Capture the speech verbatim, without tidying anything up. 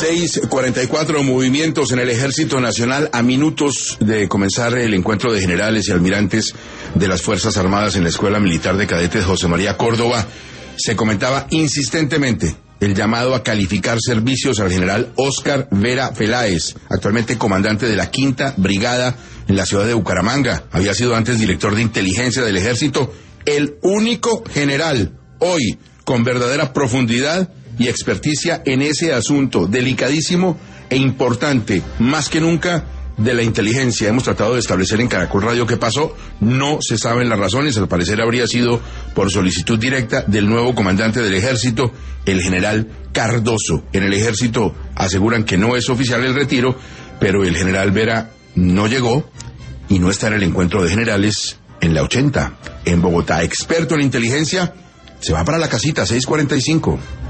seis cuarenta y cuatro, movimientos en el Ejército Nacional a minutos de comenzar el encuentro de generales y almirantes de las Fuerzas Armadas en la Escuela Militar de Cadetes José María Córdoba. Se comentaba insistentemente el llamado a calificar servicios al general Óscar Vera Peláez, actualmente comandante de la Quinta Brigada en la ciudad de Bucaramanga. Había sido antes director de inteligencia del Ejército, el único general hoy con verdadera profundidad y experticia en ese asunto delicadísimo e importante, más que nunca, de la inteligencia. Hemos tratado de establecer en Caracol Radio qué pasó, no se saben las razones, al parecer habría sido por solicitud directa del nuevo comandante del Ejército, el general Cardoso. En el Ejército aseguran que no es oficial el retiro, pero el general Vera no llegó y no está en el encuentro de generales en la ochenta, en Bogotá. Experto en inteligencia, se va para la casita, seis cuarenta y cinco.